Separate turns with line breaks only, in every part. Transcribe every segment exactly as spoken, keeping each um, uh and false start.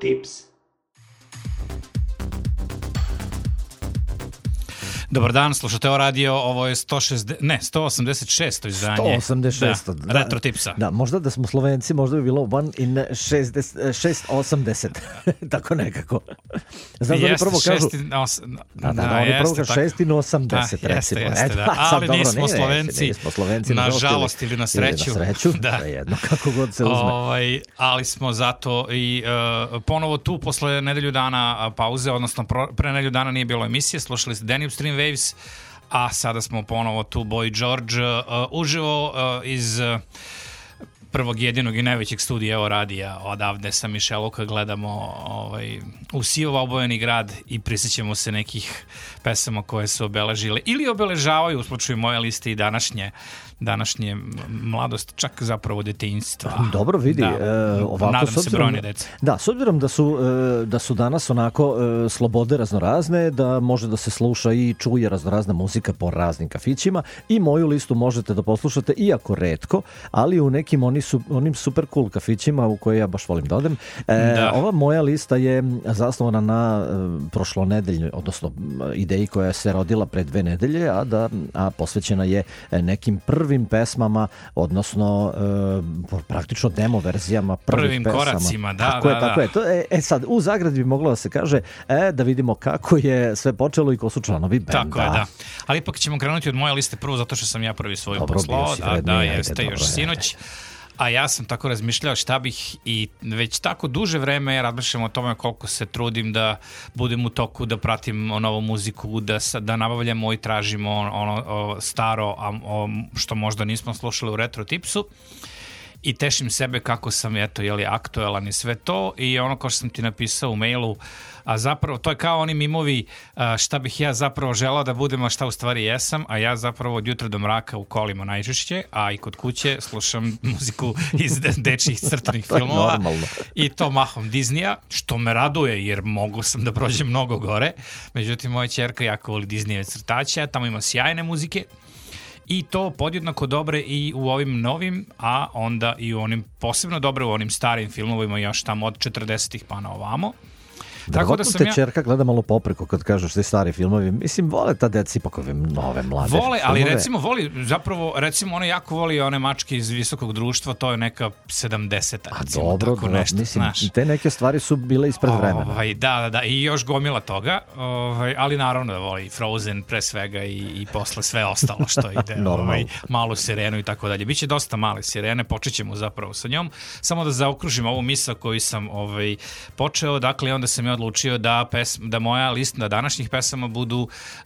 Tips.
Dobar dan, slušate o radio, ovo je sto šezdeset, ne, sto osamdeset šesto izdanje.
sto osamdeset šest.
Da,
da,
Retro Tipsa.
Da, možda da smo Slovenci, možda bi bilo one in šest osamdeset. Tako nekako. Znaš da oni prvo kažu...
Os...
Da, da, da, da, oni prvo kažu šest in osamdeset,
da,
recimo.
Jeste, jeste, da. Ali dobro, nismo ne, Slovenci, nismo Slovenci, na žalost ili na sreću.
Ili na sreću,
da.
da jedno, kako god se uzme.
Ovaj, ali smo zato i uh, ponovo tu posle nedelju dana pauze, odnosno pro, pre nedelju dana nije bilo emisije, slušali ste Danube Stream Waves, a sada smo ponovo tu Boy George uh, uživo uh, iz uh, prvog jedinog i najvećeg studija Evo radija odavde sa Mišeluka gledamo ovaj, u sivo obojeni grad i prisjećamo se nekih pesama koje su obeležile ili obeležavaju u slučaju moje liste i današnje današnje mladost, čak zapravo detinjstva.
Dobro, vidi,
da,
e, ovako,
nadam
s obzirom,
se brojne dece.
Da, s obzirom da su, e, da su danas onako e, slobode raznorazne, da može da se sluša i čuje raznorazna muzika po raznim kafićima i moju listu možete da poslušate, iako retko, ali u nekim oni su, onim super cool kafićima u koje ja baš volim da odem. E,
da.
Ova moja lista je zasnovana na e, prošlonedeljnoj, odnosno ideji koja se rodila pre dve nedelje, a, da, a posvećena je nekim prvim pesmama, odnosno e, praktično demo verzijama prvih
prvim
pesama.
koracima, da,
tako
da,
je, tako
da.
je. To, e, e sad, u Zagradi bi moglo da se kaže e, da vidimo kako je sve počelo i ko su članovi benda.
Tako je, da. Ali ipak ćemo krenuti od moje liste prvo zato što sam ja prvi svoju
dobro,
poslao. Da,
vredni,
da,
ajde,
jeste
dobro,
još
ajde.
sinoć. A ja sam tako razmišljao šta bih i već tako duže vreme razmišljam o tome koliko se trudim da budem u toku, da pratim novu muziku, da, da nabavljamo i tražimo ono o, staro, a o, što možda nismo slušali u Retro Tipsu. I tešim sebe kako sam, eto, jeli, aktuelan i sve to. I ono kao što sam ti napisao u mailu, a zapravo, to je kao oni mimovi šta bih ja zapravo želao da budem, a šta u stvari jesam, a ja zapravo od jutra do mraka u kolima najčešće, a i kod kuće slušam muziku iz dečjih crtanih filmova. I to mahom Disneya, što me raduje, jer mogu sam da prođem mnogo gore. Međutim, moja ćerka jako voli Disneyeve crtaće, tamo ima sjajne muzike. I to podjednako dobre i u ovim novim, a onda i u onim posebno dobre u onim starim filmovima još tamo od četrdesetih pa na ovamo.
Tako da sam te ja... čerka gleda malo popreko kad kažeš te stari filmovi. Mislim, vole ta deca ipak ove nove, mlade
vole, ali
filmove.
recimo voli, zapravo, recimo ona jako voli one mačke iz visokog društva, to je neka sedamdeseta, recimo,
dobro,
tako
da,
nešto,
mislim,
znaš.
te neke stvari su bile ispred vremena.
Ovaj, da, da, da, i još gomila toga, ovaj, ali naravno da voli Frozen pre svega i, i posle sve ostalo što ide, ovaj, malu sirenu i tako dalje. Biće dosta male sirene, počet ćemo zapravo sa njom. Samo da zaokružim ovu misao koju sam ovaj, počeo, dakle, onda sam ja odlučio da, pesma, da moja lista današnjih pesama budu uh,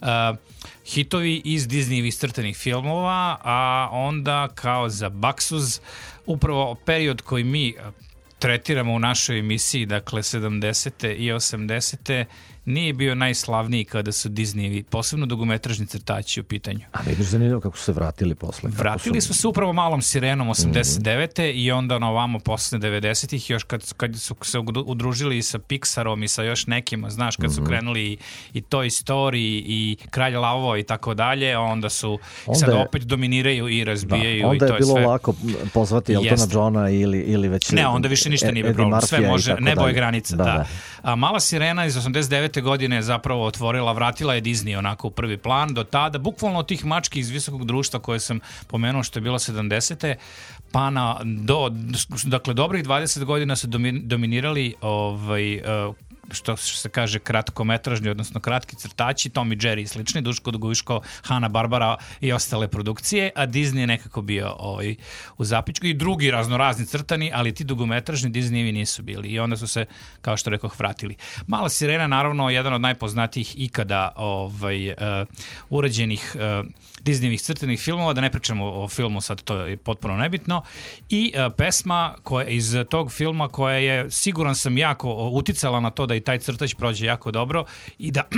hitovi iz Disneyevih crtanih filmova, a onda kao za baksuz upravo period koji mi tretiramo u našoj emisiji, dakle sedamdesete i osamdesete nije bio najslavniji kada su Disneyevi, posebno dugometražni crtači u pitanju.
A vidiš zanimljivo kako su se vratili posle.
Vratili su... su se upravo Malom sirenom osamdeset devete Mm-hmm. i onda na ovamo posle devedesetih još kad, kad su se udružili sa Pixarom i sa još nekima, znaš, kad su krenuli i, i Toy Story i Kralj Lavo i tako dalje, onda su onda sad je... opet dominiraju i razbijaju.
Da, onda
i to
je bilo
sve...
lako pozvati Eltona Johna ili, ili već...
Ne, onda više ništa nije problem, sve može, nebo je granica. Da.
Da.
A Mala sirena iz osamdeset devete godine je zapravo otvorila, vratila je Disney onako u prvi plan. Do tada, bukvalno od tih mački iz visokog društva koje sam pomenuo što je bilo sedamdesete pa na, do, dakle, dobrih dvadeset godina su dominirali ovaj, što se kaže kratkometražni, odnosno kratki crtači, Tom i Jerry i slični, Duško Dugoviško, Hanna-Barbera i ostale produkcije, a Disney je nekako bio ovaj, u zapičku i drugi raznorazni crtani, ali ti dugometražni Disneyevi nisu bili i onda su se, kao što rekoh, vratili. Mala sirena, naravno, jedan od najpoznatijih ikada ovaj, uh, urađenih uh, Disneyevih crtanih filmova, da ne pričamo o filmu, sad to je potpuno nebitno, i uh, pesma koja, iz tog filma koja je, siguran sam, jako uticala na to da i taj crtač prođe jako dobro i da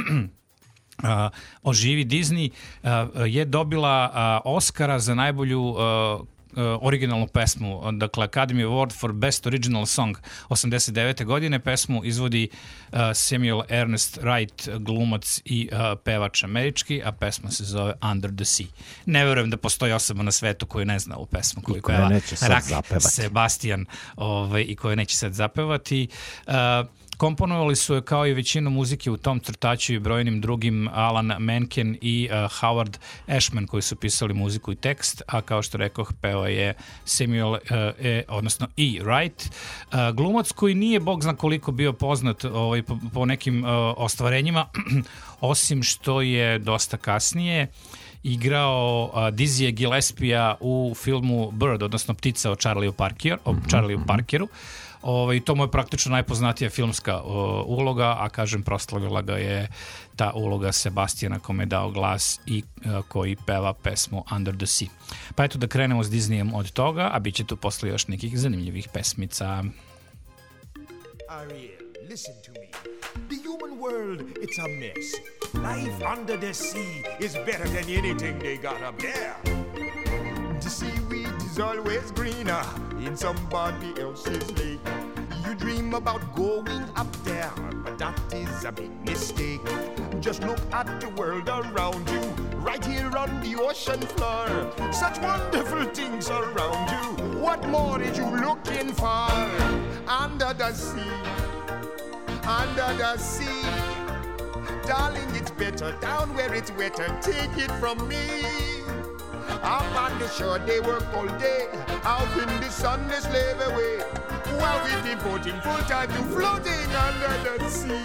uh, oživi Disney, uh, je dobila uh, Oscara za najbolju uh, Uh, originalnu pesmu, dakle Academy Award for Best Original Song osamdeset devete godine. Pesmu izvodi uh, Samuel Ernest Wright, glumac i uh, pevač američki, a pesma se zove Under the Sea. Ne verujem da postoji osoba na svetu koju ne zna ovu pesmu, koju peva Rak Sebastian ovaj, i koja neće sad zapevati. Uh, Skomponovali su je kao i većinu muzike u tom crtaču i brojnim drugim Alan Menken i uh, Howard Ashman koji su pisali muziku i tekst, a kao što rekoh peo je Samuel uh, e, odnosno E. Wright. Uh, glumac koji nije bog zna koliko bio poznat ovaj, po, po nekim uh, ostvarenjima osim što je dosta kasnije igrao uh, Dizzyja Gillespija u filmu Bird, odnosno Ptica o Charlieu Parker, o Charlieu Parkeru. Ovaj, to mu je praktično najpoznatija filmska o, uloga, a kažem, proslavila ga je ta uloga Sebastijana kome je dao glas i a, koji peva pesmu Under the Sea. Pa eto da krenemo s Disneyem od toga, a bit će tu posle još nekih zanimljivih pesmica.
Ariel, listen to me. The human world, it's a mess. Life under the sea is better than anything they got up there. The seaweed is always greener in somebody else's lake. You dream about going up there, but that is a big mistake. Just look at the world around you, right here on the ocean floor. Such wonderful things around you. What more are you looking for? Under the sea, under the sea. Darling, it's better down where it's wetter. Take it from me. Up on the shore they work all day, out in the sun they slave away, while we devoting full time to floating under the sea.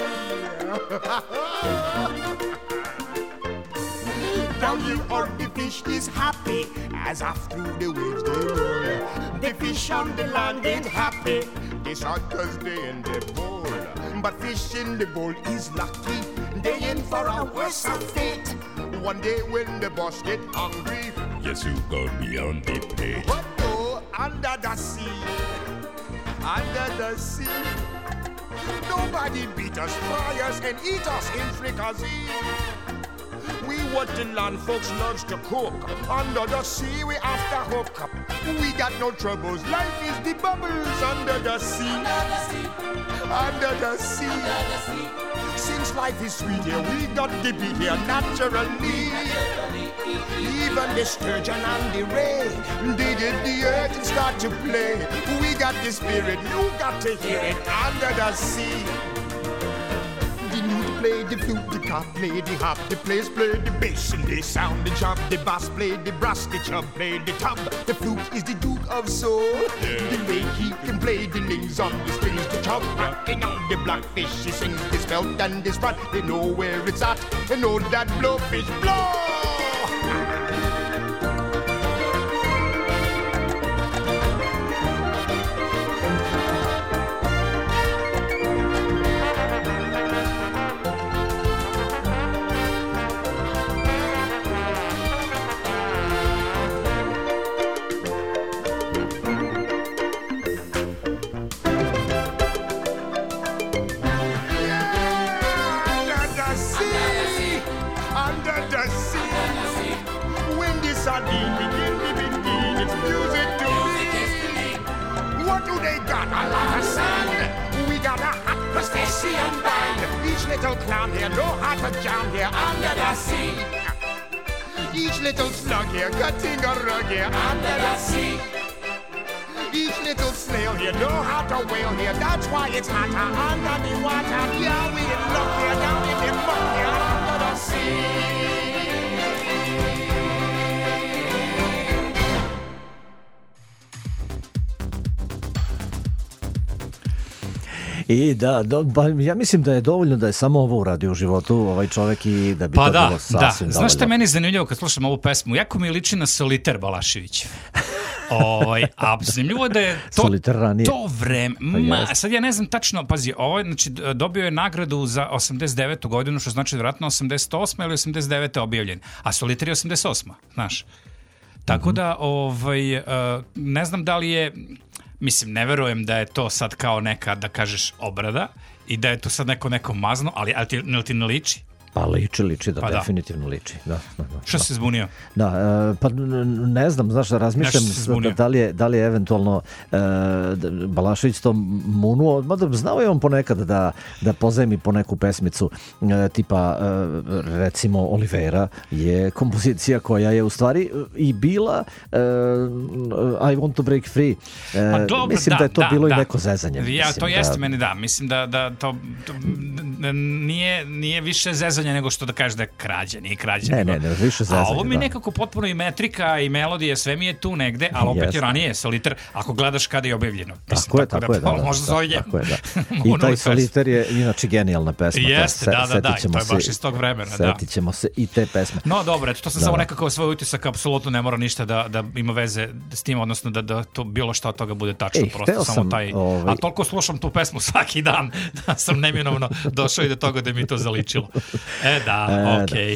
Down here all the fish is happy, as off through the waves they roll. The fish on the land ain't happy, they sad cause they in the bowl. But fish in the bowl is lucky, they in for a worse fate. One day when the boss get hungry, yes, you go beyond the pay. But oh, under the sea, under the sea, nobody beat us, fry us, and eat us in fricassee. We what the land folks loves to cook. Under the sea, we after hook up. We got no troubles. Life is the bubbles under the sea. Under the sea. Under the sea. Under the sea. Since life is sweet here, we got to be here naturally. Even the sturgeon and the ray, they did the earth and start to play. We got the spirit, you got to hear it under the sea. The lute play the flute, the cop play the hop, the players play the bass and they sound the chop. The bass play the brass, the chub play the tub. The flute is the Duke of Soul. Yeah. The way he can play the lings on the strings, the chub rocking on the blackfish. He sings this belt and this rod. They know where it's at. They know that blowfish blow. Little clown here, no heart to jam here under the sea. Each little slug here, cutting a rug here under the sea. Each little snail here, know how to whale here. That's why it's hotter under the water. Yeah, we in luck here, down in the muck here under the sea.
I da, do, ba, ja mislim da je dovoljno da je samo ovo uradio u životu ovaj čovek i da bi
pa
to
da,
bilo sasvim
da.
dovoljno.
Znaš šta meni je zanimljivo kad slušam ovu pesmu? Jako mi liči na Soliter Balašević. Ovaj, a zanimljivo je da je to, to vreme, ma, sad ja ne znam tačno, pazi, ovo je, znači, dobio je nagradu za osamdeset devetu godinu, što znači vjerojatno osamdeset osma ili osamdeset devete objavljen, a Soliter je osamdeset osma, znaš. Tako mm-hmm. da, ovaj, ne znam da li je, mislim, ne verujem da je to sad kao neka, da kažeš, obrada i da je to sad neko neko mazno, ali, ali ti, ne, ti ne liči?
Pa liči, liči, da,
Pa da.
definitivno liči. Da, da, da,
Što
da.
se zbunio?
Da, e, pa n- ne znam, znaš, razmišljam
Nešto se
da,
zbunio.
da, li je, da li je eventualno e, da Balašević to munuo, mada znao je on ponekad da, da pozajmi po neku pesmicu e, tipa, e, recimo, Olivera je kompozicija koja je u stvari i bila e, I Want to Break Free. E,
Pa dobro,
mislim da,
da,
je to
da,
bilo
da.
i neko zezanje.
Ja,
mislim,
to jeste
da,
meni da, mislim da, da to, to da nije, nije više zezanje nego što da kažeš da je krađa, nije krađa.
Ne,
nego,
ne, ne, više zezanje,
a ovo mi
da.
nekako potpuno i metrika i melodije, sve mi je tu negde, ali opet
Jeste.
je ranije soliter, ako gledaš kada je objavljeno. Mislim,
Tako je, tako je, da, da,
možda
da,
zove
tako je, da. I
Monument
taj
Fest.
soliter je inače genijalna pesma. to
Jeste,
se-
da, da, da,
setit
i
ćemo
to je baš
se-
iz tog vremena, da.
Setit ćemo se i te pesme.
No dobro, eto, to sam
Da.
samo nekako svoj utisak, apsolutno ne mora ništa da, da ima veze s tim, odnosno da, da to bilo šta od toga bude tačno,
Ej,
prosto
hteo
samo
sam,
taj...
ovaj-
A toliko slušam tu pesmu svaki dan da sam neminovno došao i do toga da mi to zaličilo. E da,
E,
okej.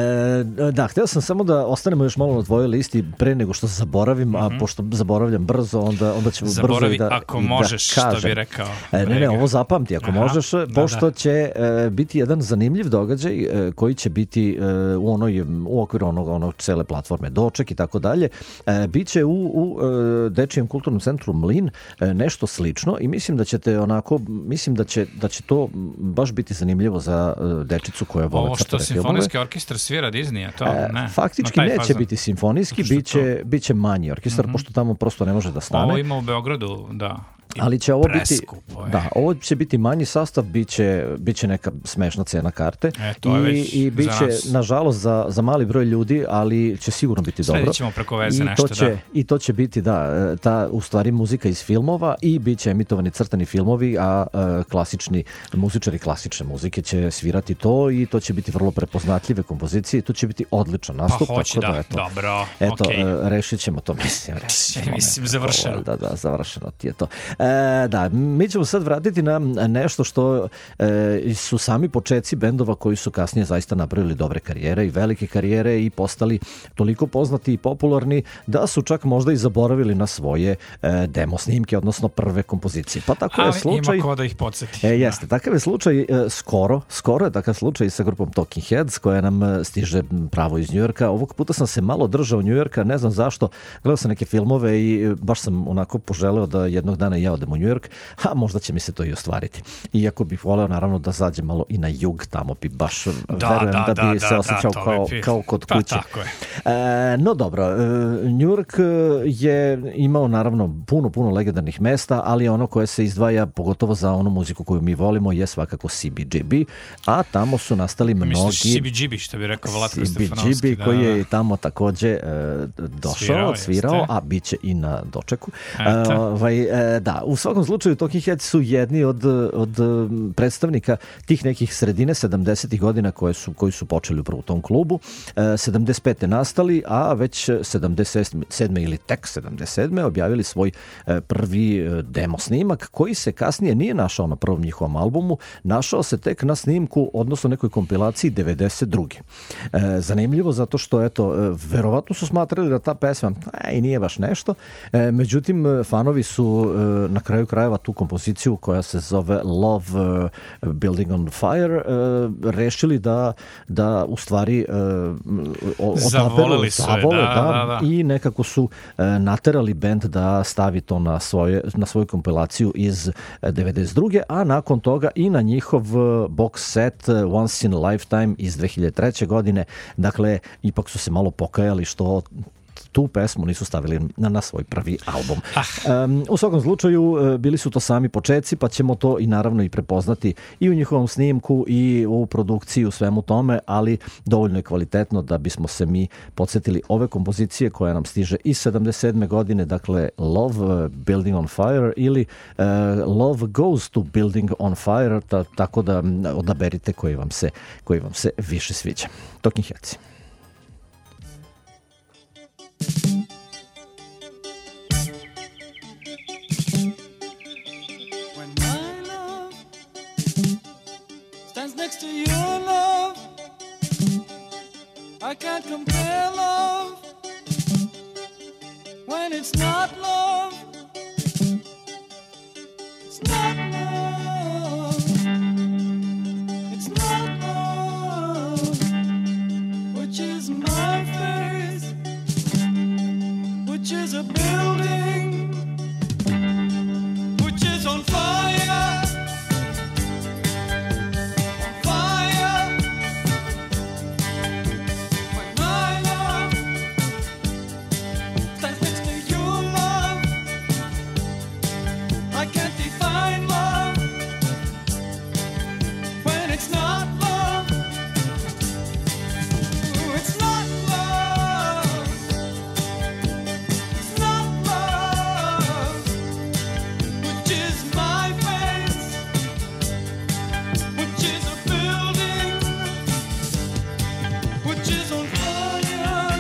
E, da, htio sam samo da ostanemo još malo na tvojoj listi pre nego što zaboravim, a pošto zaboravljam brzo, onda, onda ćemo brzo
Zaboravi
i da
ako
i da
možeš, što
kažem.
bi rekao
E, ne, ne,
Brega.
ovo zapamti ako
Aha,
možeš,
da,
pošto
da.
će e, biti jedan zanimljiv događaj e, koji će biti e, u onoj u okviru onog, onog cele platforme Doček i tako dalje. E, biće u, u e, Dečijem kulturnom centru Mlin e, nešto slično i mislim da ćete onako, mislim da će, da će to baš biti zanimljivo za e, dečicu koja vole
Ovo što
crtane filmove.
simfonijski orkestar svira Disneya, to
E,
ne.
Faktički
na taj
neće
fazon.
biti simfonijski,
Što
bit će, bit će manji orkestar, pošto tamo prosto ne može da stane.
Ovo ima u Beogradu, da. I
Ali će ovo biti,
preskupo je.
da, ovo će biti manji sastav, bit će, bit će neka smešna cena karte
E, to je
i,
već
i bit
za
će,
nas.
nažalost, za, za mali broj ljudi, ali će sigurno biti dobro.
Sledit ćemo preko veze
I
nešto,
to će,
da.
I to će biti, da, ta u stvari muzika iz filmova i bit će emitovani crtani filmovi, a e, klasični muzičari klasične muzike će svirati to i to će biti vrlo prepoznatljive kompozicije i to će biti odličan
Pa
nastup.
hoće,
tako
da,
eto,
dobro,
Eto,
okej.
e, rešit ćemo to, mislim. Rešit ćemo
Mislim,
nekako,
završeno.
Da, da, završeno ti je to. E, da, mi ćemo sad vratiti na nešto što e, su sami početci bendova koji su kasnije zaista napravili dobre karijere i velike karijere i postali toliko poznati i popularni da su čak možda i zaboravili na svoje e, demo snimke, odnosno prve kompozicije. Pa tako je
Ali
slučaj...
ima ko da ih podsjeti.
E, jeste, takav je slučaj e, skoro, skoro je takav slučaj sa grupom Talking Heads koja nam e, stiže pravo iz Njujorka. Ovog puta sam se malo držao Njujorka, ne znam zašto, gledao sam neke filmove i e, baš sam onako poželeo da jednog dana i ja odem u Njujork, a možda će mi se to i ostvariti. Iako bih voleo naravno da zađem malo i na jug, tamo bi baš, verujem da,
da,
bi
da,
se
da,
osjećao
to
kao,
bi-
kao kod
pa
kuće.
tako je.
E, no dobro, e, New York je imao naravno puno, puno legendarnih mesta, ali ono koje se izdvaja, pogotovo za onu muziku koju mi volimo, je svakako C B G B, a tamo su nastali mnogi...
Misliš C B G B, što bi rekao Vlatko
C B G
Stefanovski.
B koji je tamo takođe e, došao,
Svirao,
svirao,
jeste.
a bit će i na dočeku.
Eto.
E, ovaj, e, da, u svakom slučaju Talking Heads su jedni od, od predstavnika tih nekih sredine sedamdesetih godina koje su, koji su počeli upravo u tom klubu. E, sedamdeset pete nastali, a već sedamdeset sedme ili tek sedamdeset sedme objavili svoj e, prvi e, demo snimak koji se kasnije nije našao na prvom njihovom albumu, našao se tek na snimku, odnosno nekoj kompilaciji devedeset druge. E, zanimljivo zato što, eto, e, verovatno su smatrali da ta pesma e, i nije baš nešto, e, međutim, fanovi su e, na kraju krajeva tu kompoziciju koja se zove Love uh, Building on Fire uh, rešili da, da u stvari uh,
Zavoleli su je,
zavole,
da, da, da.
i nekako su uh, naterali bend da stavi to na, svoje, na svoju kompilaciju iz devedeset druge. a nakon toga i na njihov box set Once in a Lifetime iz dve hiljade treće. godine. Dakle, ipak su se malo pokajali što tu pesmu nisu stavili na, na svoj prvi album.
Ah.
Um, u svakom slučaju bili su to sami početci, pa ćemo to i naravno i prepoznati i u njihovom snimku i u produkciji, u svemu tome, ali dovoljno je kvalitetno da bismo se mi podsjetili ove kompozicije koja nam stiže iz sedamdeset sedme. godine, dakle Love Building on Fire ili uh, Love Goes to Building on Fire, ta, tako da odaberite koji vam se, koji vam se više sviđa. Talking Heads.
When my love stands next to your love, I can't compare love when it's not love. It's not love. It's not love. which is a building which is on fire, on fire. When my love stands next to your love, I can't define love when it's not love. Ooh, it's not love. It's not love. Which is my face, which is a building, which is on fire.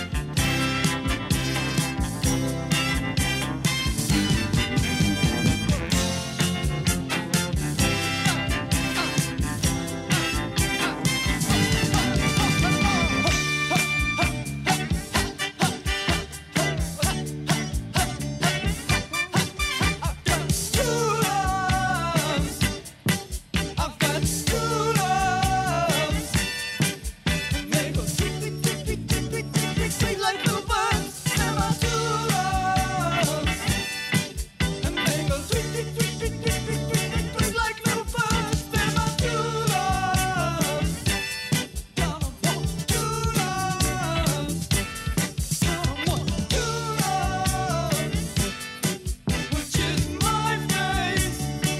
Two loves. I've got two loves. And they go tweet, tweet, tweet, tweet, tweet, tweet, tweet, tweet, tweet like little birds. They're my two loves. And they go tweet, tweet, tweet, tweet, tweet, tweet, tweet, tweet, tweet like little birds. They're my two loves. Count 'em, one, two loves. Count 'em, one, two loves. Which is my face,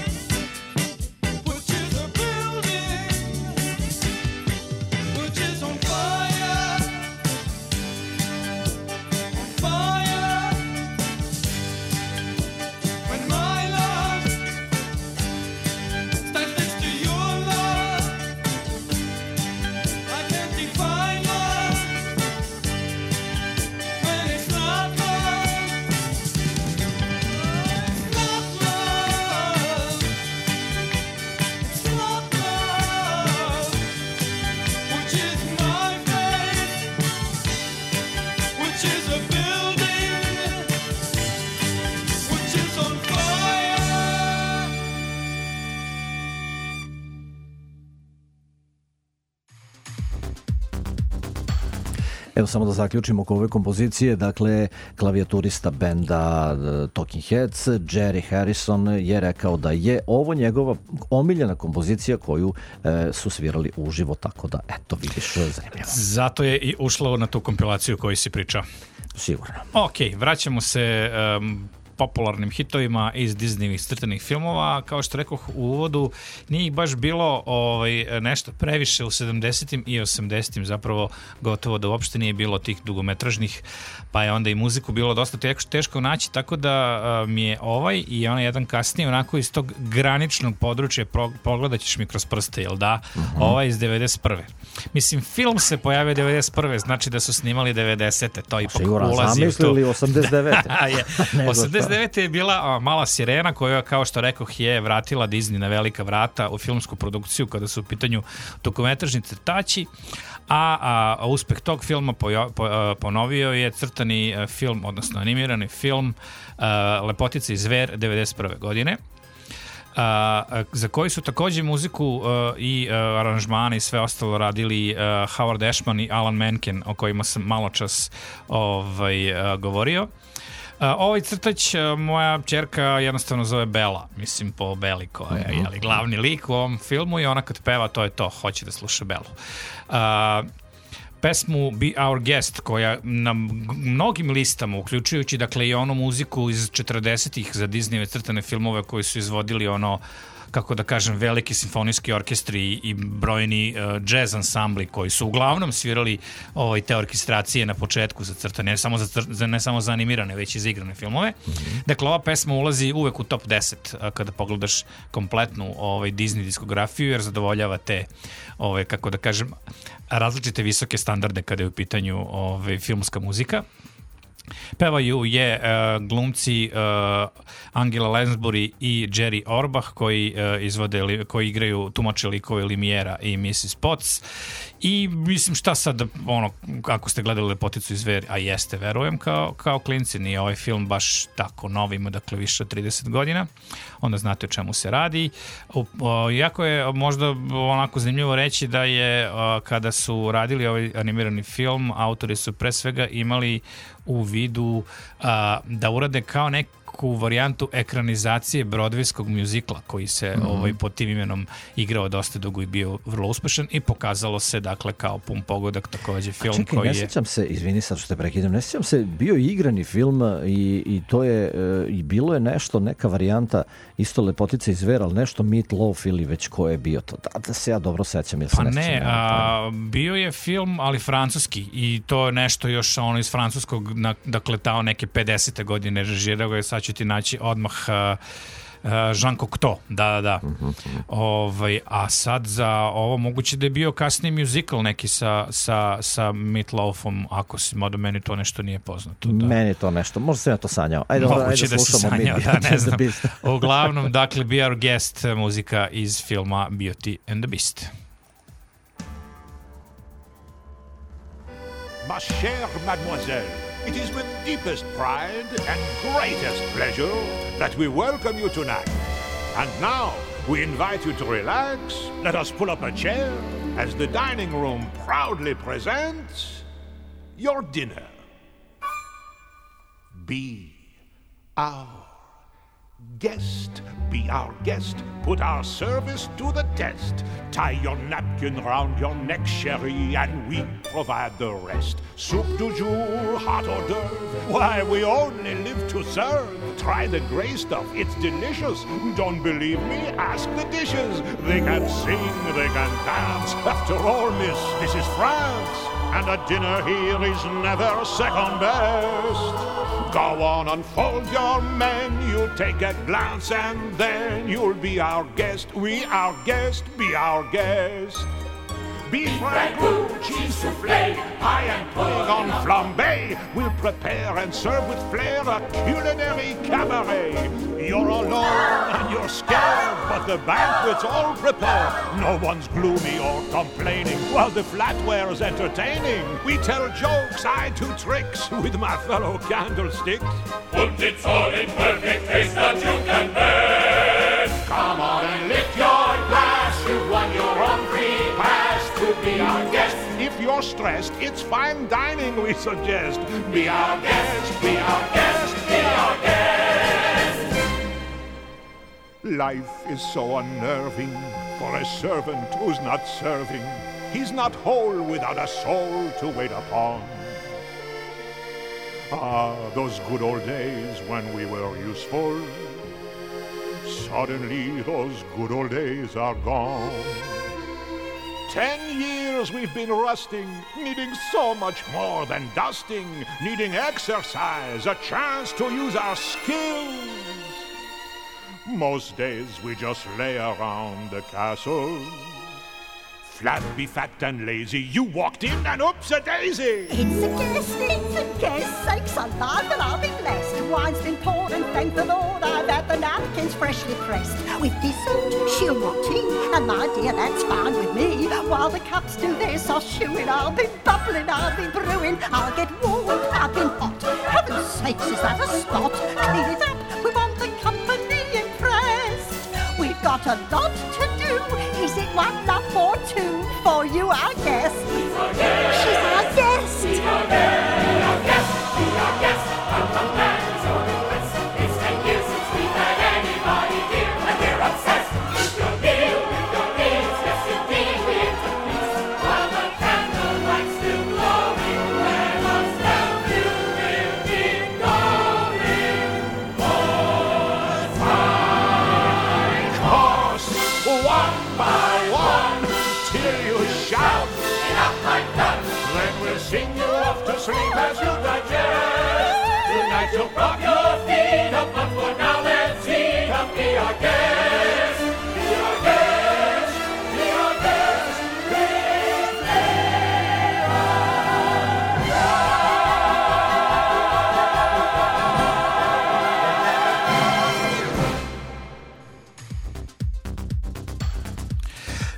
which is a building, which is on fire, on fire. When my love stands next to your love, I can't define love when it's not love. It's not love. It's not love. Which is my face, which is a building, which is on fire.
Evo samo da zaključimo oko ove kompozicije, dakle klavijaturista benda eh, Talking Heads, Jerry Harrison je rekao da je ovo njegova omiljena kompozicija koju eh, su svirali uživo, tako da eto vidiš, zanimljivo.
Zato je i ušlo na tu kompilaciju koju si pričao.
Sigurno.
Ok, vraćamo se um, popularnim hitovima iz Disneyvih crtanih filmova. Kao što rekoh u uvodu, nije ih baš bilo ovaj, nešto previše u sedamdesetim i osamdesetim, zapravo gotovo da uopšte nije bilo tih dugometražnih, pa je onda i muziku bilo dosta teško, teško naći, tako da uh, mi je ovaj i onaj jedan kasnije onako iz tog graničnog područja, pro, pogledat ćeš mi kroz prste, jel da? Uh-huh. Ovaj iz devedeset prve. Mislim, film se pojavio devedeset prve, znači da su snimali devedesete, to ipak
Sigurno,
ulazi u to.
zamislili osamdeset devete.
je. osamdeset devete je bila a, Mala sirena koja, kao što rekoh, je vratila Disney na velika vrata u filmsku produkciju kada su u pitanju dokumentarni crtači, a, a uspeh tog filma pojo, po, a, ponovio je crtani a, film, odnosno animirani film a, Lepotica i zver devedeset prve godine. Uh, za koji su također muziku uh, i uh, aranžmane i sve ostalo radili uh, Howard Ashman i Alan Menken, o kojima sam malo čas ovaj, uh, govorio. Uh, ovaj crtać uh, moja ćerka jednostavno zove Bela, mislim po Beli koja je mm-hmm. jeli, glavni lik u ovom filmu i ona kad peva to je to, hoće da sluša Belu. Uh, pesmu Be Our Guest, koja na mnogim listama, uključujući dakle i onu muziku iz četrdesetih za Disneyve crtane filmove koji su izvodili ono, kako da kažem, veliki simfonijski orkestri i brojni uh, jazz ansambli koji su uglavnom svirali ovaj, te orkestracije na početku za crtane, ne samo za, cr za, ne samo za animirane, već i za igrane filmove. Mm-hmm. Dakle, ova pesma ulazi uvek u top deset uh, kada pogledaš kompletnu ovaj, Disney diskografiju, jer zadovoljava te, ovaj, kako da kažem, različite visoke standarde kada je u pitanju ovaj, filmska muzika. Pevaju je uh, glumci uh, Angela Lansbury i Jerry Orbach koji uh, izvode, koji igraju tumače likove Limiera i missus Potts I mislim šta sad, ono, kako ste gledali Lepoticu i zver, a jeste, verujem, kao, kao klinci, nije ovaj film baš tako nov, ima dakle više od trideset godina, onda znate o čemu se radi. O, o, jako je možda onako zanimljivo reći da je o, kada su radili ovaj animirani film, autori su pre svega imali u vidu a, da urade kao neku varijantu ekranizacije brodvejskog mjuzikla koji se mm. ovaj, pod tim imenom igrao dosta dugo i bio vrlo uspešan i pokazalo se dakle kao pun pogodak takođe film. A čekaj, koji
ne
je...
sjećam se, izvini sad što te prekidam, ne sjećam se, bio je igrani film i, i to je, i bilo je nešto, neka varijanta isto Lepotice i zver, ali nešto Meat Loaf ili već ko je bio to, da, da se ja dobro sećam. Ili
pa
ne,
ne,
sećam,
a, bio je film, ali francuski i to je nešto još ono iz francuskog, na, dakle tao neke pedesete godine režirao ga je, sad ću ti naći odmah uh, uh, Jean Cocteau, da, da, da. Uh-huh. Ovaj, a sad za ovo moguće da je bio kasniji musical neki sa, sa, sa Meat Loafom, ako si, mada meni to nešto nije poznato. Da.
Meni to nešto, možda sam ja to sanjao. Ajde,
moguće
ajde
da si
slušamo
sanjao,
Beauty
da, ne znam.
and the Beast.
Uglavnom, dakle, Be Our Guest, muzika iz filma Beauty and the Beast.
Ma chère mademoiselle, it is with deepest pride and greatest pleasure that we welcome you tonight. And now, we invite you to relax. Let us pull up a chair as the dining room proudly presents your dinner. Be our guest. Be our guest. Put our service to the test. Tie your napkin round your neck, chérie, and we provide the rest. Soup du jour, hot hors d'oeuvre. Why, we only live to serve. Try the gray stuff, it's delicious. Don't believe me? Ask the dishes. They can sing, they can dance. After all, miss, this is France. And a dinner here is never second best. Go on, unfold your menu, take a glance, and then you'll be our guest. We our guest, be our guest. Beef ragout, cheese soufflé, pie and pudding on flambé. We'll prepare and serve with flair a culinary cabaret. You're alone and you're scared, but the banquet's all prepared. No one's gloomy or complaining, while the flatware's entertaining. We tell jokes, I do tricks with my fellow candlesticks.
Put it all in perfect taste that you can bear.
Come on and lift your glass, you've won your own free pass to be our guest. If you're stressed, it's fine dining we suggest. Be our guest, be our guest, be our guest. Life is so unnerving for a servant who's not serving. He's not whole without a soul to wait upon. Ah, those good old days when we were useful. Suddenly those good old days are gone. Ten years we've been rusting, needing so much more than dusting, needing exercise, a chance to use our skills. Most days we just lay around the castle. Flabby, fat and lazy, you walked in and oops-a-daisy!
It's a guest, it's a guest, sakes alive and I'll be blessed. Wine's been poured and thank the Lord I've had the napkins freshly pressed. With dessert, she'll want tea, and my dear, that's fine with me. While the cups do their soft chewing, I'll be bubbling, I'll be brewing. I'll get warm, I've been hot. Heaven's sakes, is that a spot? Clean it up, we want the company impressed. We've got a lot to do. Is it one up or two for you, our guest?
She's our guest.
She's our guest.
Be our guest. Be our guest. Be our guest. Come, come, fans or requests. It's ten years since we've had anybody here, and we're obsessed with your meal, with your meals. Yes, indeed, we interplease. While the candlelight's still glowing, let us tell you we'll be going more time.
Course, one by one, till you shout.
Enough, I'm done.
Then we'll sing you off to sleep as you digest.
Tonight you'll prop your feet up, but for now let's see. Come be our guest. Be our guest. Be our guest.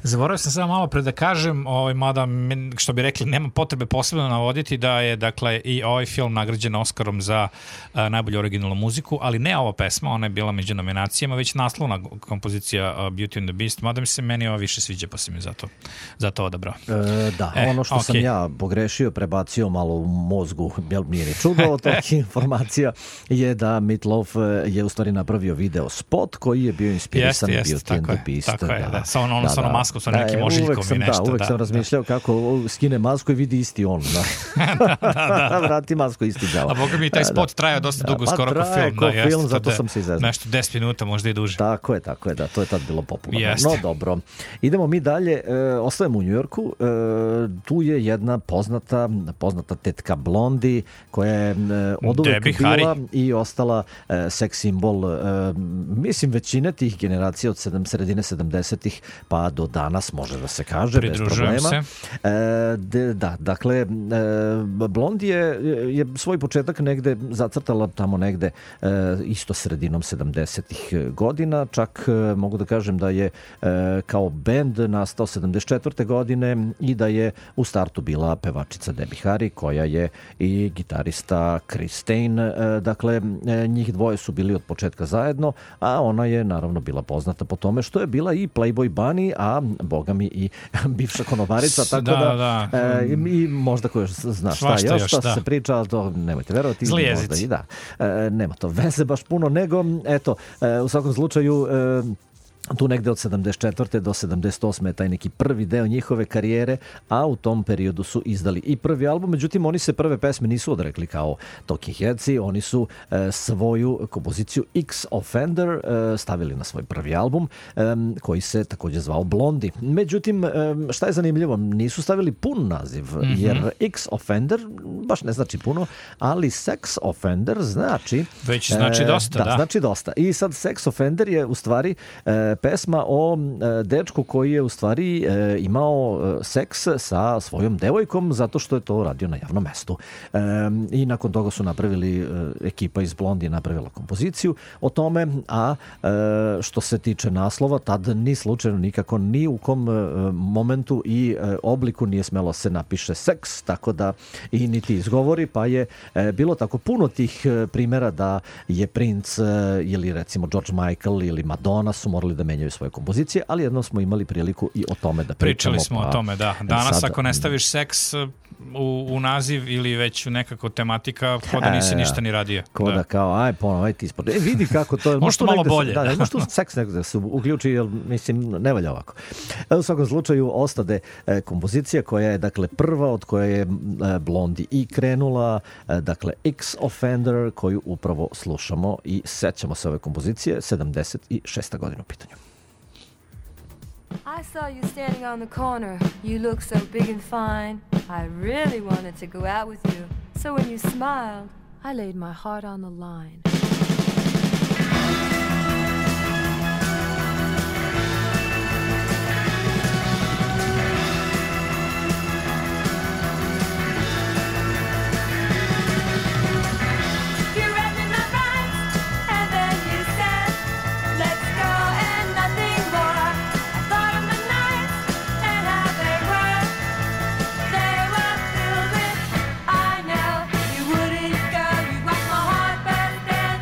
Zaboravio sam samo malo pre da kažem, ovaj, mada, što bi rekli, nema potrebe posebno navoditi da je, dakle, i ovaj film nagrađen Oscarom za uh, najbolju originalnu muziku, ali ne ova pesma, ona je bila među nominacijama, već naslovna kompozicija uh, Beauty and the Beast, mada mi se meni ova više sviđa, pa sam je zato, zato odabrao.
E, da,
e,
ono što
okay.
sam ja pogrešio, prebacio malo u mozgu, jel nije ni čudo od tih informacija, je da Meat Loaf je u stvari napravio video spot koji je bio inspirisan
jest, jest,
Beauty and the Beast.
Tako je,
da,
da, sa ono, ono,
da,
sa ono
da.
maskom, sa nekim ožiljkom
sam,
i nešto.
Da, uvek
da,
sam razmišljao
da.
kako skine masku i vidi isti on. Da.
da, da, da.
Vrati masku isti džava.
A boga mi taj spot trajao dosta
Da,
dugo,
pa
skoro kao
traje
film.
ko
Da, jeste,
film,
to
zato
da-
sam se izveznao.
Nešto deset minuta, možda i duže.
Tako je, tako je, da, to je tad bilo popularno.
Jeste.
No dobro, idemo mi dalje, e, ostajemo u Njujorku, e, tu je jedna poznata, poznata tetka Blondie, koja je e, oduvek
Debbie
bila
Harry.
i ostala e, seks simbol, e, mislim, većine tih generacija od sedam, sredine sedamdesetih pa do danas, može da se kaže, bez
Pridružujem
problema.
se.
E, de, da, dakle, e, Blondie je, je svoj početak negde zacrtala tamo negde e, isto sredinom sedamdesetih godina, čak e, mogu da kažem da je e, kao bend nastao sedamdeset četvrte godine i da je u startu bila pevačica Debbie Harry, koja je i gitarista Chris Stein, e, dakle, e, njih dvoje su bili od početka zajedno, a ona je naravno bila poznata po tome što je bila i Playboy Bunny, a boga mi i bivša konobarica, tako
Da,
da,
da.
e, i možda ko još zna šta
Svašta
još,
još,
šta
da.
se priča, to nemojte verovati.
Zli
možda
jezici.
i da. E, nema to veze baš puno, nego eto, e, u svakom slučaju e, tu negde od sedamdeset četvrte do sedamdeset osme je taj neki prvi deo njihove karijere, a u tom periodu su izdali i prvi album, međutim oni se prve pesme nisu odrekli kao Talking Headsi, oni su e, svoju kompoziciju X Offender e, stavili na svoj prvi album e, koji se takođe zvao Blondie. Međutim, e, šta je zanimljivo, nisu stavili pun naziv, mm-hmm. jer X Offender baš ne znači puno, ali Sex Offender znači...
Već znači
e,
dosta, da.
Da, znači dosta. I sad Sex Offender je u stvari e, pesma o e, dečku koji je u stvari e, imao e, seks sa svojom devojkom zato što je to radio na javnom mestu. E, I nakon toga su napravili, e, ekipa iz Blondie napravila kompoziciju o tome, a e, što se tiče naslova, tad ni slučajno nikako ni u kom e, momentu i e, obliku nije smelo se napiše seks, tako da i niti izgovori, pa je e, bilo tako puno tih e, primjera da je Prince e, ili recimo George Michael ili Madonna su morali da menjaju svoje kompozicije, ali jednom smo imali priliku i o tome da pričamo.
Pričali smo
pa
o tome, da. Danas
sad-
ako ne staviš seks u, u naziv ili već u nekako tematika, ko da nisi
E,
ništa ni radio.
Ko da kao, aj ponovo, aj ti ispod. E, vidi kako to je.
Može to malo
negde se-
bolje.
Da, ne može tu seks negde da se uključi, jer mislim, ne valja ovako. E, u svakom slučaju ostade e, kompozicija koja je, dakle, prva od koje je e, Blondie i krenula, e, dakle, X Offender, koju upravo slušamo i sećamo se ove kompozicije, sedamdeset šesta godina u pitanju.
I saw you standing on the corner. You look so big and fine. I really wanted to go out with you. So when you smiled, I laid my heart on the line. You read me my rights, and then you said, "Let's go and nothing more." I thought of the nights and how they were. They were filled with, I know you wouldn't go. You watched my heart burst and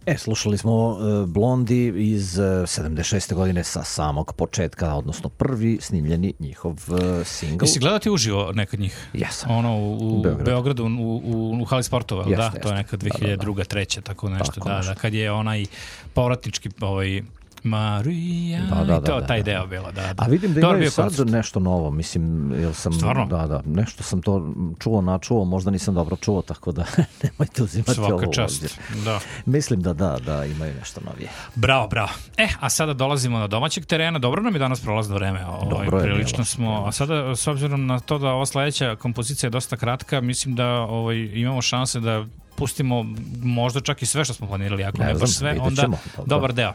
E, slušali smo uh, Blondi iz uh, sedamdeset šeste godine sa samog početka, odnosno prvi snimljeni njihov uh, singl.
Jesi gledati uživo nekad njih?
Jesam.
Ono u, u
Beogradu.
Beogradu, u, u, u hali sportova,
Jeste,
da?
jeste.
To je neka dve hiljade druga, treća, tako nešto,
Tako
da,
nešto.
da, kad je onaj povratnički ovaj Marija,
Da, da,
i to,
da, da,
taj
da.
deo bilo, da, da.
A vidim da
Dobar
imaju
bio
sad
koncert.
nešto novo, mislim, jel sam...
Stvarno?
Da, da, nešto sam to čuo, načuo, možda nisam dobro čuo, tako da nemojte uzimati ovo
Svaka
u
čast,
obzir.
da.
Mislim da da, da imaju nešto novije.
Bravo, bravo. E, a sada dolazimo na domaćeg terena. Dobro nam je danas prolazno vreme. Ovaj,
Dobro je
prilično
bilo.
smo. A sada, s obzirom na to da ova sledeća kompozicija je dosta kratka, mislim da ovaj, imamo šanse da pustimo možda čak i sve što smo planirali. Ako
Ne
ne,
znam,
baš sve,
vidjet
onda
ćemo. Dobro.
dobar deo.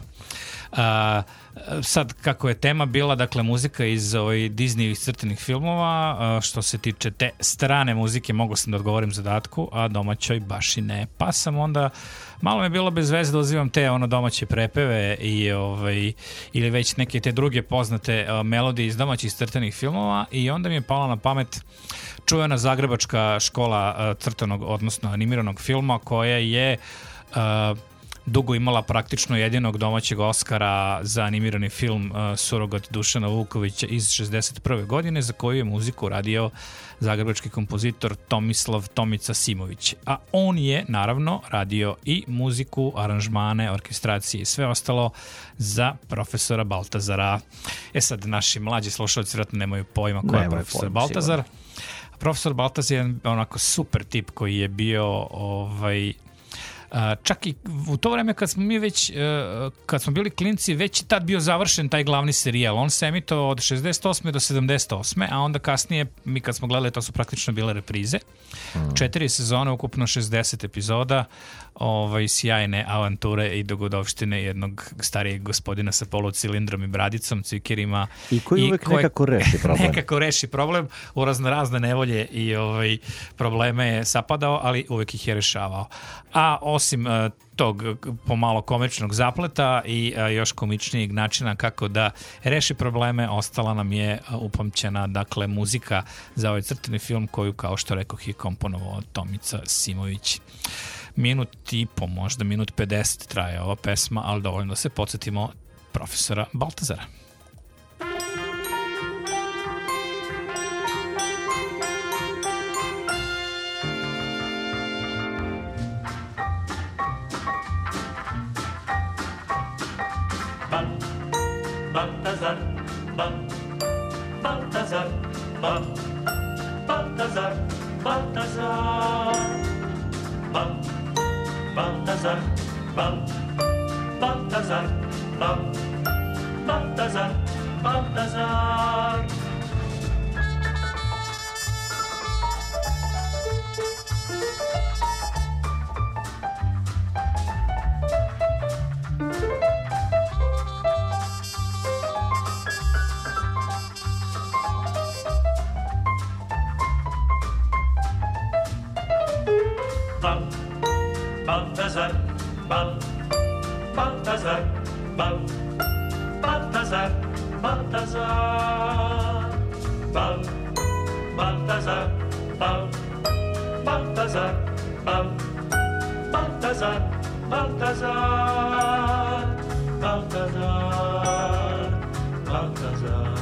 A, sad, kako je tema bila, dakle, muzika iz ovaj, Disneyevih crtenih filmova, a, što se tiče te strane muzike, mogu sam da odgovorim zadatku, a domaćoj baš i ne. Pa sam onda, malo mi je bilo bez veze da uzivam te ono domaće prepeve i, ovaj, ili već neke te druge poznate a, melodije iz domaćih crtenih filmova i onda mi je pala na pamet čuvena zagrebačka škola a, crtanog, odnosno animiranog filma, koja je a, dugo imala praktično jedinog domaćeg Oskara za animirani film uh, Surogat Dušana Vukovića iz šezdeset prve godine, za koju je muziku radio zagrebački kompozitor Tomislav Tomica Simović. A on je, naravno, radio i muziku, aranžmane, orkestracije i sve ostalo za profesora Baltazara. E sad, naši mlađi slušalci vjerojatno nemaju pojma ko je
Nemaju
profesor
pojma,
Baltazar. Profesor Baltazar je onako super tip koji je bio ovaj, Uh, čak i u to vreme kad smo mi već, uh, kad smo bili klinci, već je tad bio završen taj glavni serijal. On se emitovao od šezdeset osme do sedamdeset osme, a onda kasnije, mi kad smo gledali, to su praktično bile reprize. Hmm. Četiri sezone, ukupno šezdeset epizoda, ovaj, sjajne avanture i dogodovštine jednog starijeg gospodina sa polucilindrom i bradicom, cvikerima.
I koji uvek
koje-
nekako reši problem.
nekako reši problem, u raznorazne nevolje i ovaj, probleme je sapadao, ali uvek ih je rešavao. A osim uh, tog pomalo komičnog zapleta i uh, još komičnijeg načina kako da reši probleme, ostala nam je uh, upamćena, dakle, muzika za ovaj crtani film koju, kao što rekoh, je komponovao Tomica Simović. Minut i po, možda minut pedeset traje ova pesma, ali dovoljno da se podsjetimo profesora Baltazara.
Baltazar, Bal, Baltazar, Bal, Baltazar, Baltazar, Bal, Baltazar, Bal, Baltazar, Bal, Baltazar, Baltazar. Bal, Baltazar, Bal, Baltazar, Bal, Baltazar, Baltazar, Bal, Baltazar, Bal, Baltazar, Bal, Baltazar, Baltazar, Baltazar, Baltazar.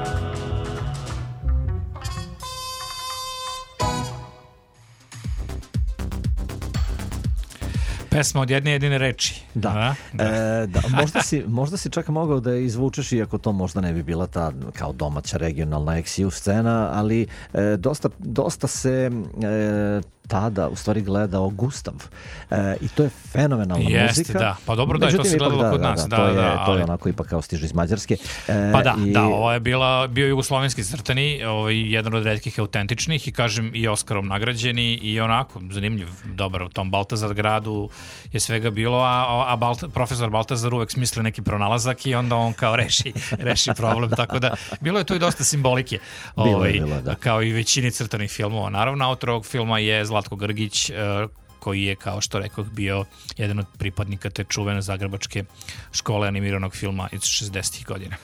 Pesma od jedne jedine reči.
Da.
Da?
E, da, možda, si, možda si čak mogao da je izvučeš, iako to možda ne bi bila ta kao domaća regionalna eks ju scena, ali e, dosta, dosta se e, tada u stvari gledao Gustav. E, I to je fenomenalna
Jeste,
muzika.
da. Pa dobro da je, to
Međutim,
se
ipak
gledalo
da,
kod
da,
nas.
Da,
Da,
to, je,
da,
to je
ali-
onako ipak kao stiže iz Mađarske. E,
Pa da,
i-
da, ovo je bila, bio jugoslovenski crtani, ovaj, jedan od retkih autentičnih i kažem i Oskarom nagrađeni i onako zanimljiv, dobar u tom Baltazar gradu je svega bilo, a, a Balta, profesor Baltazar uvek smisli neki pronalazak i onda on kao reši, reši problem, tako da bilo je tu i dosta simbolike,
Bilo je,
ovaj,
bilo je, da.
kao i većini crtanih filmova. Naravno, autor ovog filma je Zlatko Grgić, eh, koji je, kao što rekoh, bio jedan od pripadnika te čuvene zagrebačke škole animiranog filma iz šezdesetih godina.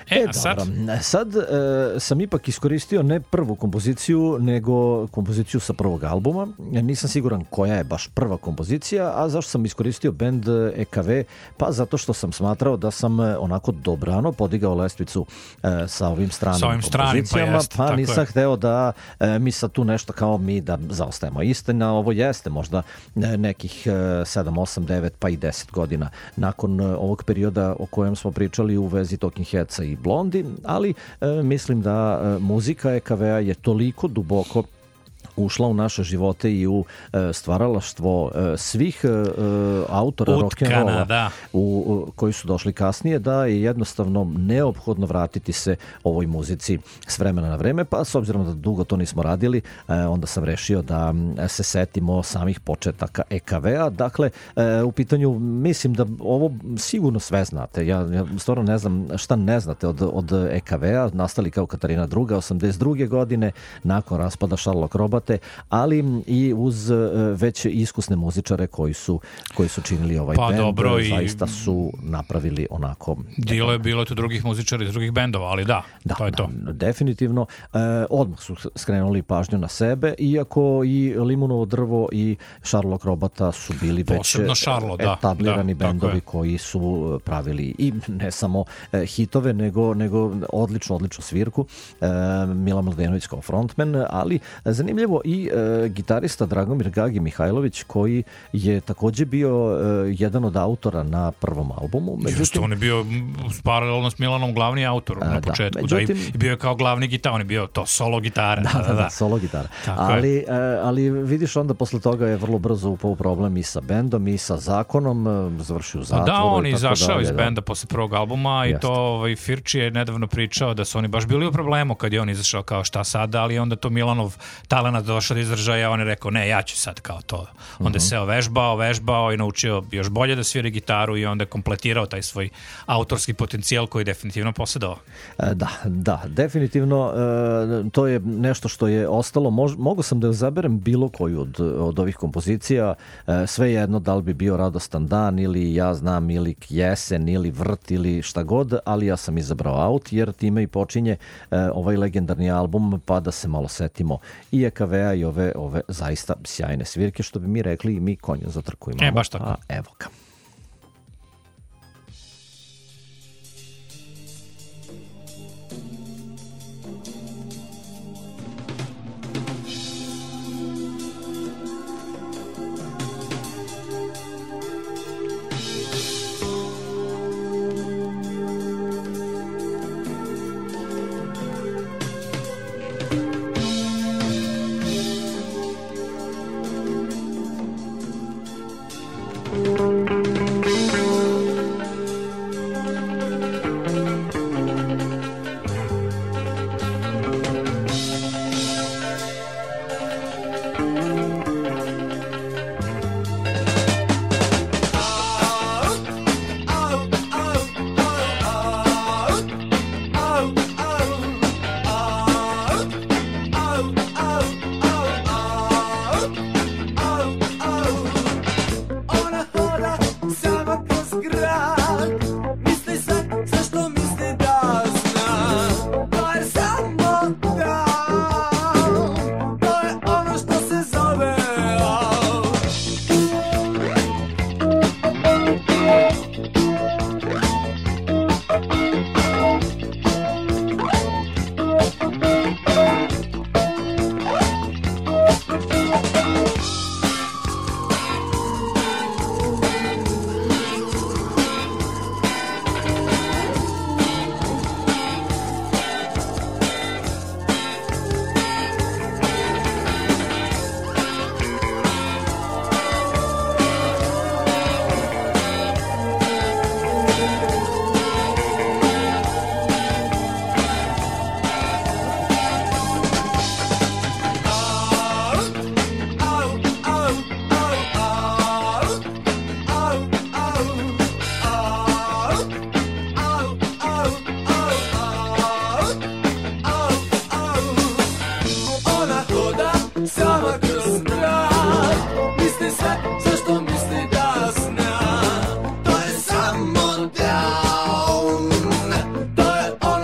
E,
E,
a sad?
dobro. Sad e, sam ipak iskoristio ne prvu kompoziciju, nego kompoziciju sa prvog albuma. Nisam siguran koja je baš prva kompozicija, a zašto sam iskoristio bend E K V? Pa zato što sam smatrao da sam e, onako dobrano podigao lestvicu e, sa ovim stranim
Sa ovim stranim, pa
kompozicijama,
jeste,
pa
tako
nisam
je.
hteo da e, mi sad tu nešto kao mi da zaostajemo. Istina, ovo jeste možda e, nekih e, sedam, osam, devet pa i deset godina nakon e, ovog perioda o kojem smo pričali u vezi Talking Headsa i Blondi, ali e, mislim da e, muzika E K V-a je toliko duboko ušla u naše živote i u e, stvaralaštvo e, svih e, autora
Utkana,
rock'n'rolla
da.
u, u, koji su došli kasnije, da je jednostavno neophodno vratiti se ovoj muzici s vremena na vreme, pa s obzirom da dugo to nismo radili, e, onda sam rešio da m, se setimo samih početaka E K V-a. Dakle, e, u pitanju, mislim da ovo sigurno sve znate. Ja, ja stvarno ne znam šta ne znate od, od E K V-a. Nastali kao Katarina druga, osamdeset druge godine, nakon raspada Sherlock Robate, ali i uz e, već iskusne muzičare koji su, koji su činili ovaj
Pa
bend.
dobro, i-
Zaista su napravili onako...
Bilo je bilo je tu drugih muzičara iz drugih bendova, ali da,
Da,
to je to.
da, definitivno. E, odmah su skrenuli pažnju na sebe, iako i Limunovo drvo i Sherlock Robata su bili već
Posebno Charlo, da,
etablirani
da, tako
bendovi
je.
koji su pravili i ne samo e, hitove, nego, nego odličnu, odličnu svirku. E, Milan Mladenović kao frontman, ali zanimljivo i e, gitarista Dragomir Gagi Mihajlović, koji je takođe bio e, jedan od autora na prvom albumu.
Just, on je bio m, paralelno s Milanom glavni autor
A,
na
da.
početku, da,
Međutim-
i, i bio je kao glavni gitar, on je bio to solo gitara.
Da, da, da, solo gitara.
Tako
ali, e, ali vidiš, onda posle toga je vrlo brzo upao u problem i sa bendom i sa zakonom, e, završio u zatvoru.
Da, on
i
je
tako
izašao
dalje,
iz
da.
benda posle prvog albuma i
Jeste.
to ovaj, Firči je nedavno pričao da su oni baš bili u problemu kad je on izašao kao šta sada, ali onda to Milanov talenat došao do izražaja, on je rekao ne, ja ću sad kao to. Onda je seo vežbao, vežbao i naučio još bolje da svira gitaru i onda je kompletirao taj svoj autorski potencijal koji je definitivno posjedao.
E, Da, da, definitivno e, to je nešto što je ostalo. Mož, mogu sam da izaberem bilo koju od, od ovih kompozicija, e, sve jedno da li bi bio Radostan dan ili Ja znam ili Jesen ili Vrt ili šta god, ali ja sam izabrao Out jer time i počinje e, ovaj legendarni album, pa da se malo setimo i E K V-a i ove, ove zaista sjajne svirke, što bi mi rekli i mi konja za trku imamo.
E, baš tako.
A evo ga.
Ona hoda sama kroz grad, misli sve, sve što misli da zna. To je samo da, to je ono što se zove out. Ona hoda sama kroz grad, misli sve, sve što misli da zna. To je samo down, to je ono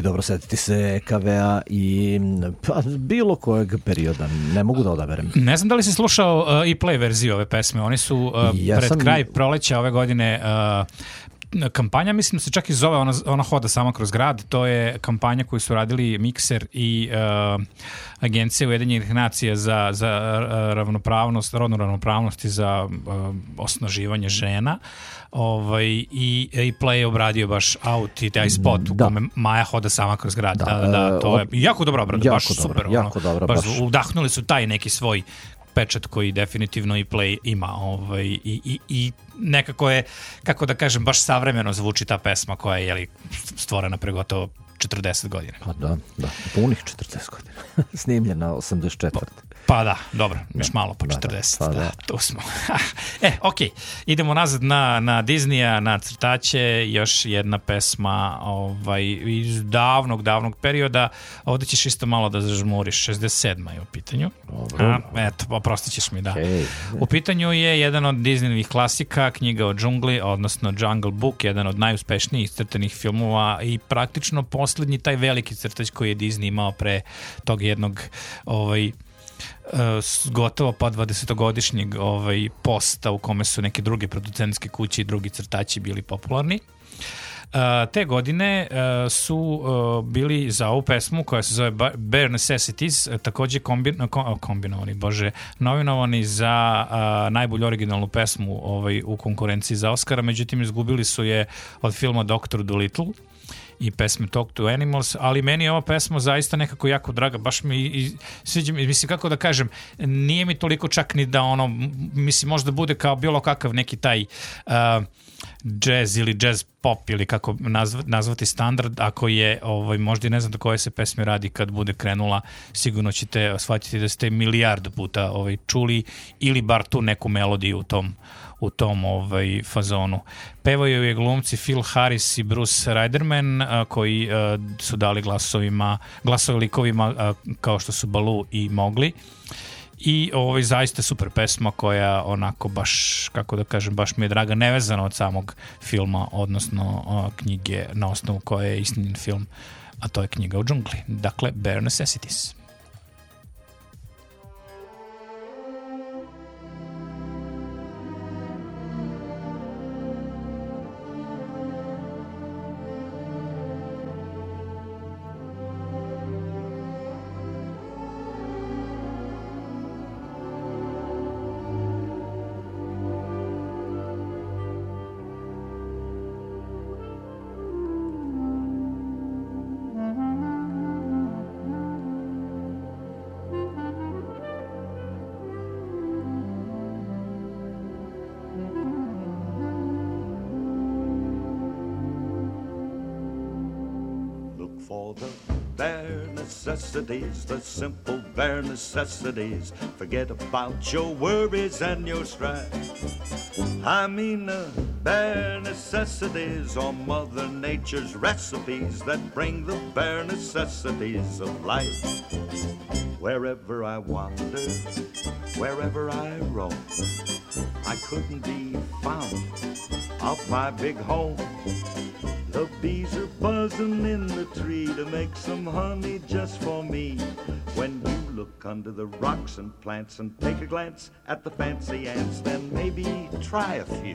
je dobro setiti se E K V-a i pa, bilo kojeg perioda, ne mogu da odaberem.
Ne znam da li si slušao uh, i play verziju ove pesme, oni su uh,
Ja
pred
sam-
kraj proleća ove godine uh, kampanja, mislim da se čak i zove, ona, ona hoda sama kroz grad, to je kampanja koju su radili Mikser i uh, Agencija Ujedinjenih nacija za, za uh, ravnopravnost, rodnu ravnopravnost i za uh, osnaživanje žena. Ovaj, i, i Play je obradio baš out i taj spot u
Da.
kome Maja hoda sama kroz grad. Da,
Da,
da, to je
od-
jako dobro obrada,
jako
baš
dobro,
super.
jako dobro,
baš,
baš.
udahnuli su taj neki svoj pečat koji definitivno i Play ima, ovaj, i, i, i nekako je, kako da kažem, baš savremeno zvuči ta pesma koja je, jeli, stvorena pre gotovo četrdeset godina.
Pa da, da, punih četrdeset godina. Snimljena osamdeset četvrte.
Pa da, dobro, još malo po
da, da,
četrdeset,
pa
da,
da.
tu smo. E, okej, idemo nazad na, na Disneya, na crtače, još jedna pesma ovaj, iz davnog, davnog perioda, ovdje ćeš isto malo da zažmuriš, šezdeset sedma je u pitanju. A, eto, oprostit ćeš mi, da.
Okej.
U pitanju je jedan od Disneyvih klasika, knjiga o džungli, odnosno Jungle Book, jedan od najuspešnijih crtanih filmova i praktično posljednji taj veliki crtač koji je Disney imao pre tog jednog ovaj, s- gotovo pa dvadesetogodišnjeg ovaj, posta u kome su neke druge producentske kuće i drugi crtači bili popularni. Uh, te godine uh, su uh, bili za ovu pesmu koja se zove Ba- Bare Necessities, uh, također kombin, kom, kombinovani, bože, novinovani za uh, najbolju originalnu pesmu ovaj, u konkurenciji za Oscara, međutim izgubili su je od filma doktor Dolittle i pesme Talk to Animals, ali meni je ova pesma zaista nekako jako draga, baš mi i, sviđa mi, mislim kako da kažem, nije mi toliko čak ni da ono, m- mislim možda bude kao bilo kakav neki taj uh, jazz ili jazz pop ili kako nazva, nazvati standard, ako je ovaj, možda i ne znam do koje se pesme radi kad bude krenula, sigurno ćete shvatiti da ste milijardu puta ovaj, čuli ili bar tu neku melodiju u tom u tom ovaj fazonu. Pevaju je glumci Phil Harris i Bruce Reiderman a, koji a, su dali glasovima, glasove likovima a, kao što su Baloo i Mowgli. I ovaj zaista super pesma koja onako baš, kako da kažem, baš mi je draga, nevezano od samog filma, odnosno a, knjige na osnovu koje je istinjen film, a to je knjiga o džungli. Dakle, Bare Necessities.
Look for the bare necessities, the simple bare necessities. Forget about your worries and your strife. I mean the bare necessities are Mother Nature's recipes that bring the bare necessities of life. Wherever I wander, wherever I roam, I couldn't be found off my big home. The bees are buzzing in the tree to make some honey just for me. When you look under the rocks and plants and take a glance at the fancy ants, then maybe try a few.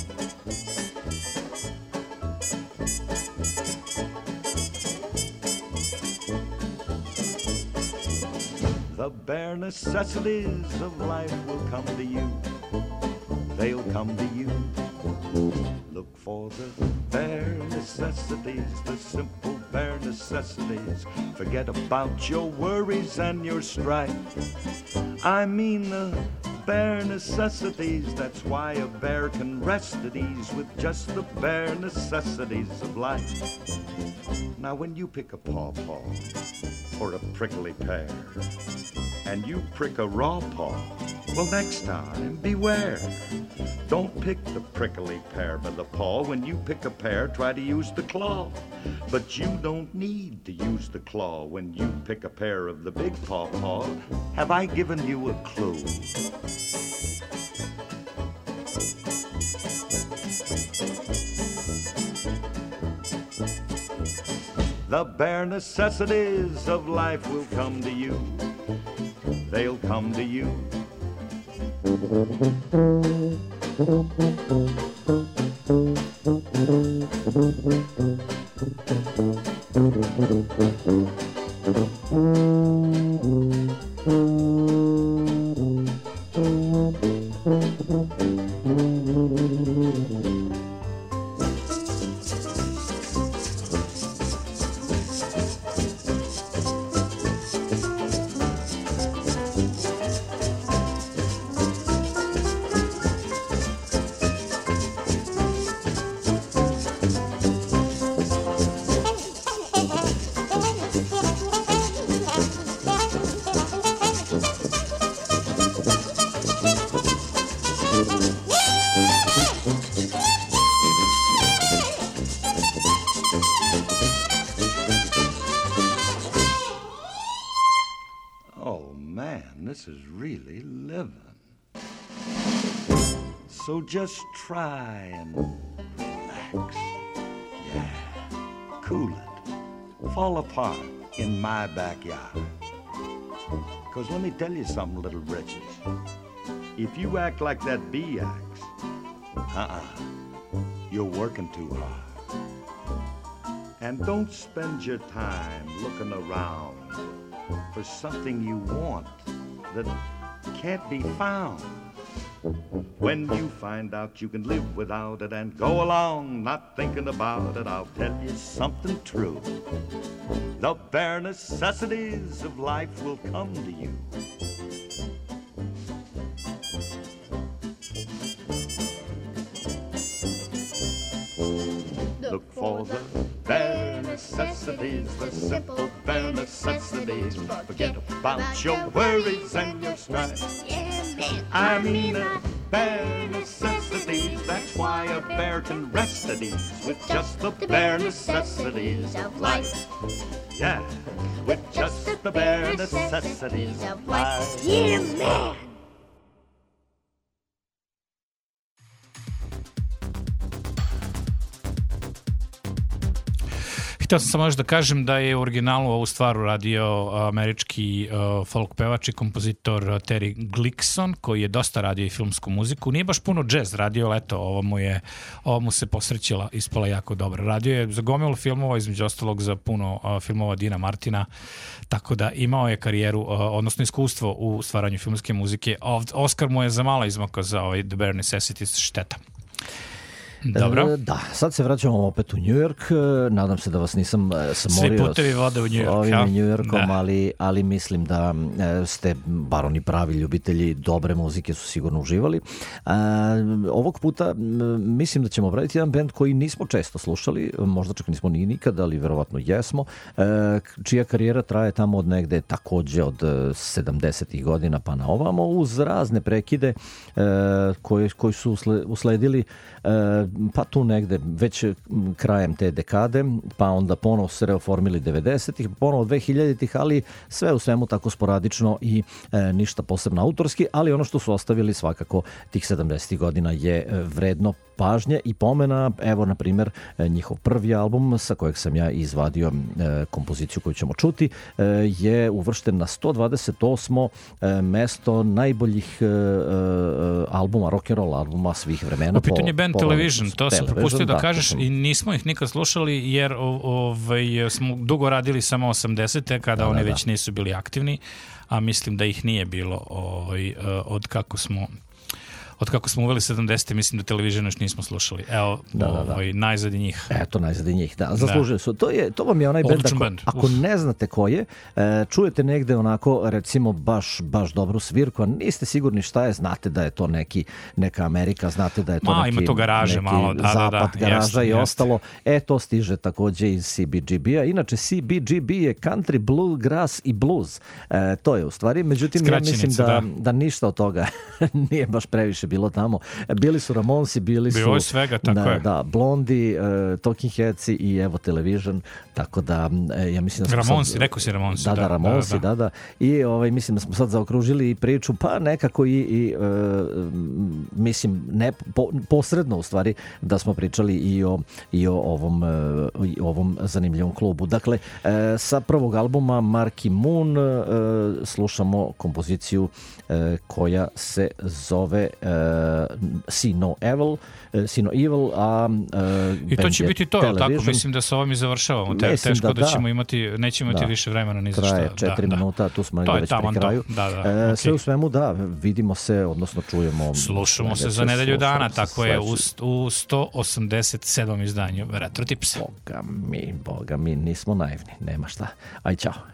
The bare necessities of life will come to you. They'll come to you. Look for the bare necessities, the simple bare necessities. Forget about your worries and your strife. I mean the bare necessities. That's why a bear can rest at ease with just the bare necessities of life. Now when you pick a pawpaw or a prickly pear and you prick a raw paw, well, next time beware. Don't pick the prickly pear by the paw. When you pick a pear, try to use the claw. But you don't need to use the claw when you pick a pear of the big pawpaw. Have I given you a clue? The bare necessities of life will come to you. They'll come to you. This is really living. So just try and relax. Yeah, cool it. Fall apart in my backyard. Because let me tell you something, little britches. If you act like that bee acts, uh-uh, you're working too hard. And don't spend your time looking around for something you want that can't be found. When you find out you can live without it and go along not thinking about it, I'll tell you something true. The bare necessities of life will come to you. Look for the bare necessities, the simple bare necessities. Forget about your worries and your strife. I mean the bare necessities. That's why a bear can rest at ease with just the bare necessities of life. Yeah, with just the bare necessities of life. Yeah, man.
Htio sam samo još da kažem da je u originalu ovu stvar uradio američki uh, folk pevač i kompozitor Terry Glickson, koji je dosta radio i filmsku muziku. Nije baš puno džez radio, ali eto, ovo mu, je, ovo mu se posrećila, ispala jako dobro. Radio je za gomilu filmova, između ostalog za puno uh, filmova Dina Martina, tako da imao je karijeru, uh, odnosno iskustvo u stvaranju filmske muzike. Oscar mu je za malo izmakao za ovaj The Bare Necessities, šteta. Dobro.
E, da, sad se vraćamo opet u New York. Nadam se da vas nisam samorio.
Svi putevi vode u New York.
Ovim New Yorkom, ali, ali mislim da ste, bar oni pravi ljubitelji dobre muzike, su sigurno uživali. A, ovog puta mislim da ćemo obraditi jedan band koji nismo često slušali, možda čak nismo ni nikada, ali verovatno jesmo, e, čija karijera traje tamo od negde takođe od sedamdesetih godina pa na ovamo, uz razne prekide e, koji, koji su usledili e, pa tu negde već krajem te dekade, pa onda ponovo se reoformili devedesetih, ponovo dvehiljaditih, ali sve u svemu tako sporadično i e, ništa posebno autorski, ali ono što su ostavili svakako tih sedamdesetih godina je vredno pažnje i pomena. Evo, na primjer, njihov prvi album sa kojeg sam ja izvadio e, kompoziciju koju ćemo čuti e, je uvršten na sto dvadeset osmo e, mesto najboljih e, e, albuma, rock'n'roll albuma svih vremena.
U pitanju je band
po,
Television, to sam propustio da, da kažeš
sam...
i nismo ih nikad slušali jer ovaj, smo dugo radili samo osamdesete kada da, oni da, već da. nisu bili aktivni, a mislim da ih nije bilo ovaj, od kako smo od kako smo uveli sedamdesete, mislim da Television još nismo slušali. Evo, da, da, da. Ovaj, najzad njih.
Eto, najzad njih, da. Zaslužili su. To, je, to vam je onaj band, ako, band. ako ne znate ko je, e, čujete negde onako, recimo, baš, baš dobru svirku, a niste sigurni šta je, znate da je to neki, neka Amerika, znate da je to
Ma,
neki,
ima to garaže,
neki
malo, da,
zapad
da, da,
garaža
jest,
i
jest.
ostalo. E, to stiže takođe iz C B G B-a. Inače, C B G B je country, bluegrass i blues. E, to je u stvari. Međutim, ja mislim da,
da.
da ništa od toga nije baš previše više bilo tamo. Bili su Ramonsi, bili su...
Bilo je svega, tako
da,
je.
Da, Blondi, uh, Talking Headsi i Evo Television, tako da e, ja mislim da smo
Ramonsi,
sad,
rekao si Ramonsi.
Da, da,
da
Ramonsi,
da,
da, da. I ovaj, mislim da smo sad zaokružili i priču, pa nekako i, i uh, mislim, ne, po, posredno u stvari da smo pričali i o, i o ovom, uh, i ovom zanimljivom klubu. Dakle, uh, sa prvog albuma Marky Moon uh, slušamo kompoziciju uh, koja se zove uh, See No Evil, uh, See No Evil, a uh,
i to će biti to,
Television.
tako mislim da sa ovim i završavamo. Te,
Mislim
teško
da,
da,
da.
ćemo imati, nećemo imati
Da.
više vremena ni za šta.
Traje četiri
da,
minuta, tu smo
To
negdje
je
već
taman
pri
to.
kraju.
Da, da,
E,
okej.
Sve u svemu, da, vidimo se, odnosno čujemo.
Slušamo se
sledeće,
za nedelju dana,
slušamo se
tako je u,
sledeće.
st- u sto osamdeset sedmom izdanju Retro Tipsa.
Boga mi, boga mi, nismo naivni, nema šta. Aj, čao.